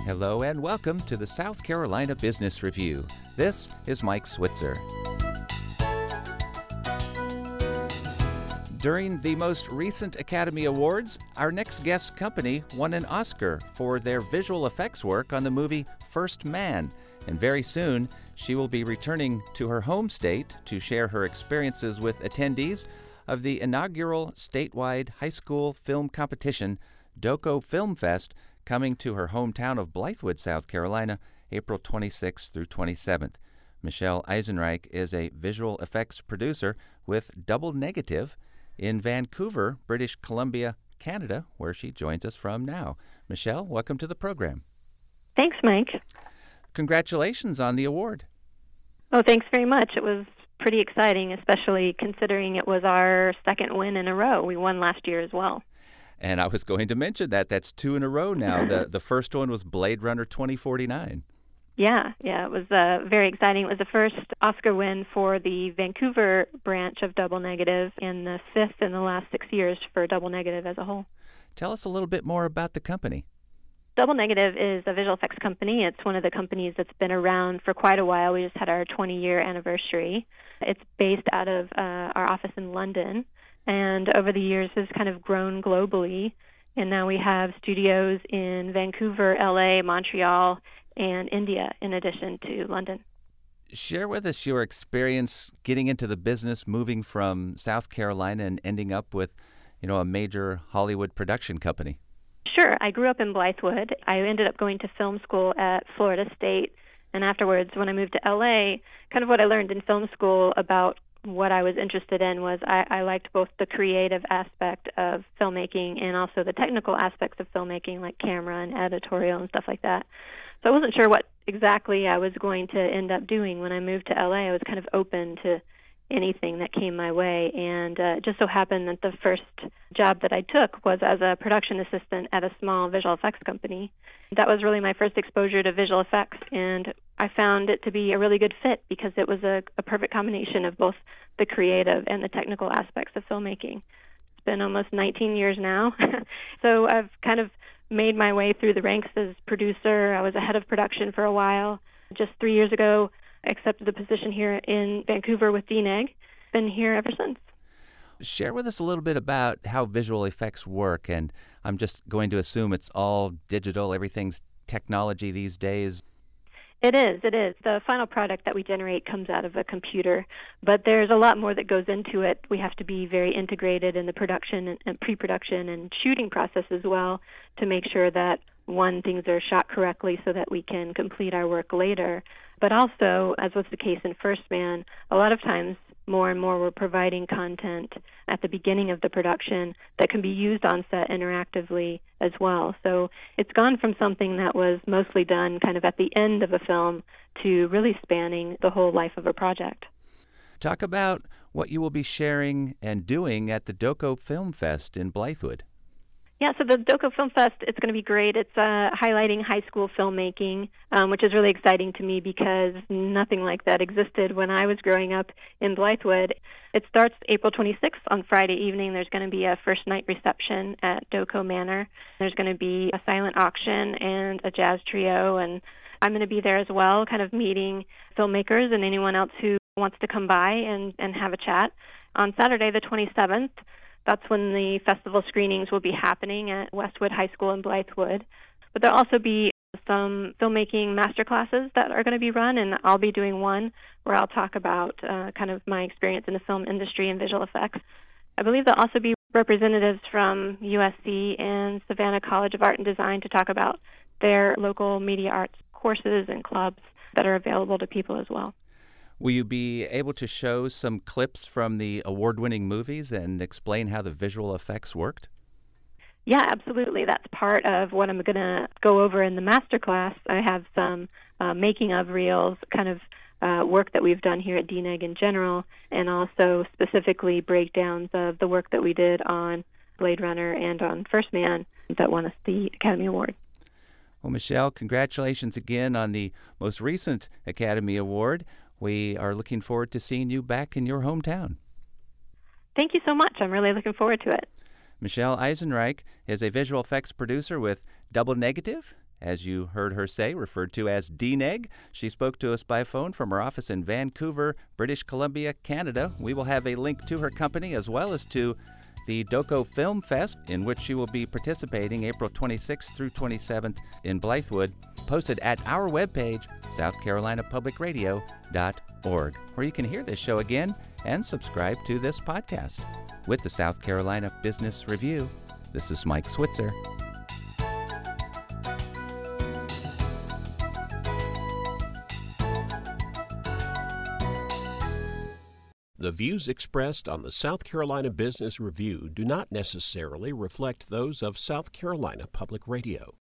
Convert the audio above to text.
Hello and welcome to the South Carolina Business Review. This is Mike Switzer. During the most recent Academy Awards, our next guest company won an Oscar for their visual effects work on the movie First Man. And very soon, she will be returning to her home state to share her experiences with attendees of the inaugural statewide high school film competition, DoCo Film Fest, coming to her hometown of Blythewood, South Carolina, April 26th through 27th. Michelle Eisenreich is a visual effects producer with Double Negative in Vancouver, British Columbia, Canada, where she joins us from now. Michelle, welcome to the program. Thanks, Mike. Congratulations on the award. Oh, thanks very much. It was pretty exciting, especially considering it was our second win in a row. We won last year as well. And I was going to mention that. That's two in a row now. The first one was Blade Runner 2049. Yeah, it was very exciting. It was the first Oscar win for the Vancouver branch of Double Negative and the fifth in the last 6 years for Double Negative as a whole. Tell us a little bit more about the company. Double Negative is a visual effects company. It's one of the companies that's been around for quite a while. We just had our 20-year anniversary. It's based out of our office in London, and over the years has kind of grown globally. And now we have studios in Vancouver, LA, Montreal, and India, in addition to London. Share with us your experience getting into the business, moving from South Carolina and ending up with, a major Hollywood production company. Sure. I grew up in Blythewood. I ended up going to film school at Florida State. And afterwards, when I moved to LA, kind of what I learned in film school about what I was interested in was I liked both the creative aspect of filmmaking and also the technical aspects of filmmaking, like camera and editorial and stuff like that. So I wasn't sure what exactly I was going to end up doing. When I moved to LA, I was kind of open to anything that came my way, and it just so happened that the first job that I took was as a production assistant at a small visual effects company. That was really my first exposure to visual effects, and I found it to be a really good fit because it was a perfect combination of both the creative and the technical aspects of filmmaking. It's been almost 19 years now, so I've kind of made my way through the ranks as producer. I was a head of production for a while. Just 3 years ago, I accepted the position here in Vancouver with DNEG. Been here ever since. Share with us a little bit about how visual effects work, and I'm just going to assume it's all digital, everything's technology these days. It is. The final product that we generate comes out of a computer, but there's a lot more that goes into it. We have to be very integrated in the production and pre-production and shooting process as well to make sure that, one, things are shot correctly so that we can complete our work later. But also, as was the case in First Man, a lot of times more and more we're providing content at the beginning of the production that can be used on set interactively as well. So it's gone from something that was mostly done kind of at the end of a film to really spanning the whole life of a project. Talk about what you will be sharing and doing at the DoCo Film Fest in Blythewood. Yeah, so the DoCo Film Fest, it's going to be great. It's highlighting high school filmmaking, which is really exciting to me because nothing like that existed when I was growing up in Blythewood. It starts April 26th on Friday evening. There's going to be a first night reception at DoCo Manor. There's going to be a silent auction and a jazz trio, and I'm going to be there as well, kind of meeting filmmakers and anyone else who wants to come by and have a chat. On Saturday, the 27th, that's when the festival screenings will be happening at Westwood High School in Blythewood. But there'll also be some filmmaking master classes that are going to be run, and I'll be doing one where I'll talk about kind of my experience in the film industry and visual effects. I believe there'll also be representatives from USC and Savannah College of Art and Design to talk about their local media arts courses and clubs that are available to people as well. Will you be able to show some clips from the award-winning movies and explain how the visual effects worked? Yeah, absolutely. That's part of what I'm going to go over in the master class. I have some making of reels, kind of work that we've done here at DNEG in general, and also specifically breakdowns of the work that we did on Blade Runner and on First Man that won us the Academy Award. Well, Michelle, congratulations again on the most recent Academy Award. We are looking forward to seeing you back in your hometown. Thank you so much. I'm really looking forward to it. Michelle Eisenreich is a visual effects producer with Double Negative as you heard her say, referred to as DNEG. She spoke to us by phone from her office in Vancouver, British Columbia, Canada. We will have a link to her company as well as to the Doko Film Fest, in which she will be participating April 26th through 27th in Blythewood, posted at our webpage, southcarolinapublicradio.org, where you can hear this show again and subscribe to this podcast. With the South Carolina Business Review, this is Mike Switzer. The views expressed on the South Carolina Business Review do not necessarily reflect those of South Carolina Public Radio.